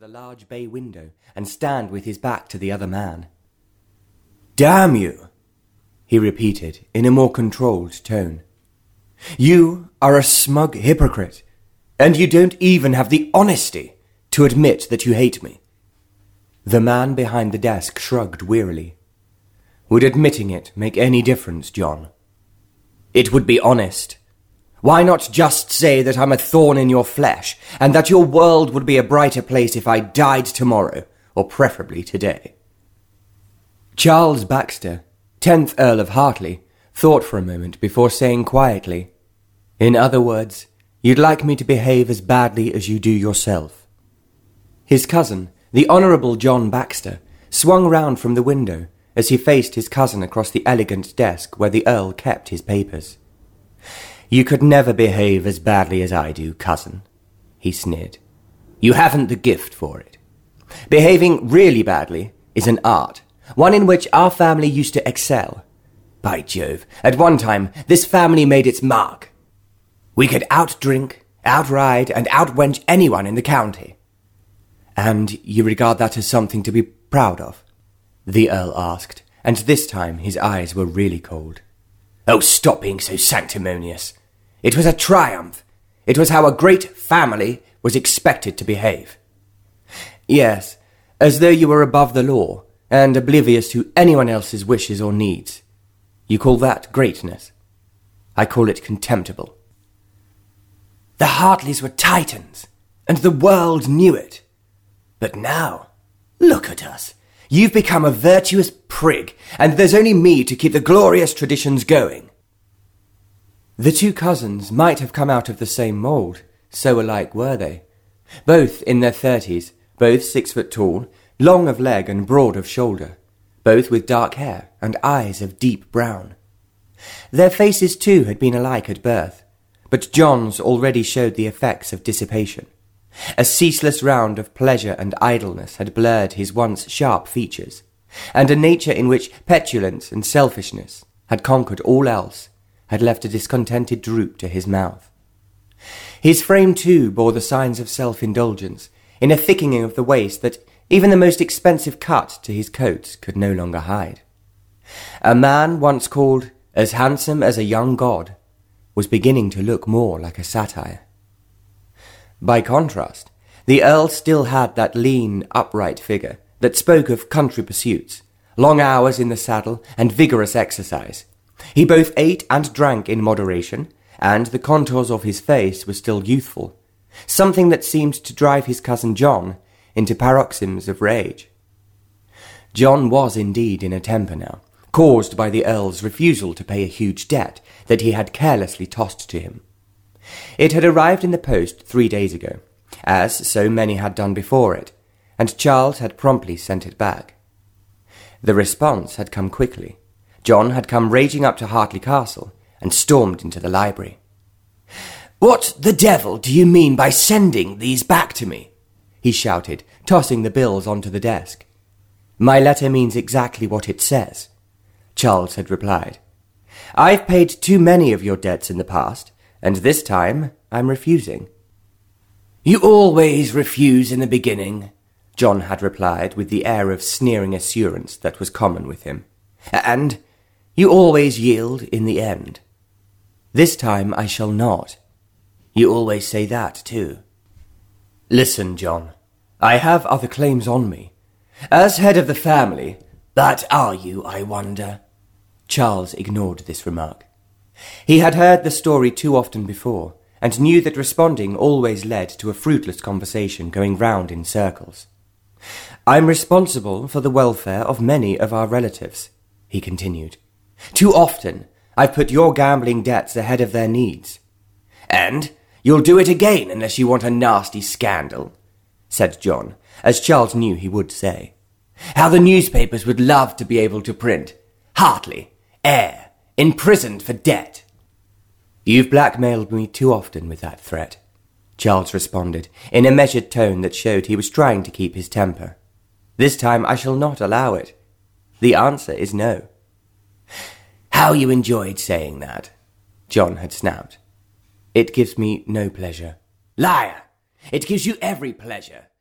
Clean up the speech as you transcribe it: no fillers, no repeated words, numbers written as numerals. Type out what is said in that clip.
the large bay window and stand with his back to the other man. "Damn you," he repeated in a more controlled tone. "You are a smug hypocrite, and you don't even have the honesty to admit that you hate me." The man behind the desk shrugged wearily. "Would admitting it make any difference, John?" "It would be honest. Why not just say that I'm a thorn in your flesh, and that your world would be a brighter place if I died tomorrow, or preferably today?" Charles Baxter, 10th Earl of Hartley, thought for a moment before saying quietly, "In other words, you'd like me to behave as badly as you do yourself." His cousin, the Honourable John Baxter, swung round from the window as he faced his cousin across the elegant desk where the Earl kept his papers. "You could never behave as badly as I do, cousin," he sneered. "You haven't the gift for it. Behaving really badly is an art, one in which our family used to excel. By Jove, at one time this family made its mark. We could outdrink, outride, and outwench anyone in the county." "And you regard that as something to be proud of?" the Earl asked, and this time his eyes were really cold. "Oh, stop being so sanctimonious. It was a triumph. It was how a great family was expected to behave." "Yes, as though you were above the law, and oblivious to anyone else's wishes or needs. You call that greatness? I call it contemptible." "The Hartleys were titans, and the world knew it. But now, look at us. You've become a virtuous prig, and there's only me to keep the glorious traditions going." The two cousins might have come out of the same mould, so alike were they. Both in their 30s, both 6 foot tall, long of leg and broad of shoulder, both with dark hair and eyes of deep brown. Their faces too had been alike at birth, but John's already showed the effects of dissipation. A ceaseless round of pleasure and idleness had blurred his once sharp features, and a nature in which petulance and selfishness had conquered all else had left a discontented droop to his mouth. His frame too bore the signs of self-indulgence, in a thickening of the waist that even the most expensive cut to his coat could no longer hide. A man once called as handsome as a young god was beginning to look more like a satire. By contrast, the Earl still had that lean, upright figure that spoke of country pursuits, long hours in the saddle, and vigorous exercise. He both ate and drank in moderation, and the contours of his face were still youthful, something that seemed to drive his cousin John into paroxysms of rage. John was indeed in a temper now, caused by the Earl's refusal to pay a huge debt that he had carelessly tossed to him. It had arrived in the post 3 days ago, as so many had done before it, and Charles had promptly sent it back. The response had come quickly. John had come raging up to Hartley Castle and stormed into the library. "What the devil do you mean by sending these back to me?" he shouted, tossing the bills onto the desk. "My letter means exactly what it says," Charles had replied. "I've paid too many of your debts in the past, and this time I'm refusing." "You always refuse in the beginning," John had replied with the air of sneering assurance that was common with him. "And you always yield in the end." "This time I shall not." "You always say that too." "Listen, John, I have other claims on me. As head of the family—" "That are you, I wonder?" Charles ignored this remark. He had heard the story too often before, and knew that responding always led to a fruitless conversation going round in circles. "I'm responsible for the welfare of many of our relatives," he continued. "Too often I've put your gambling debts ahead of their needs." "And you'll do it again unless you want a nasty scandal," said John, as Charles knew he would say. "How the newspapers would love to be able to print, 'Hartley, heir, imprisoned for debt.'" "You've blackmailed me too often with that threat," Charles responded, in a measured tone that showed he was trying to keep his temper. "This time I shall not allow it. The answer is no." "How you enjoyed saying that," John had snapped. "It gives me no pleasure." "Liar! It gives you every pleasure."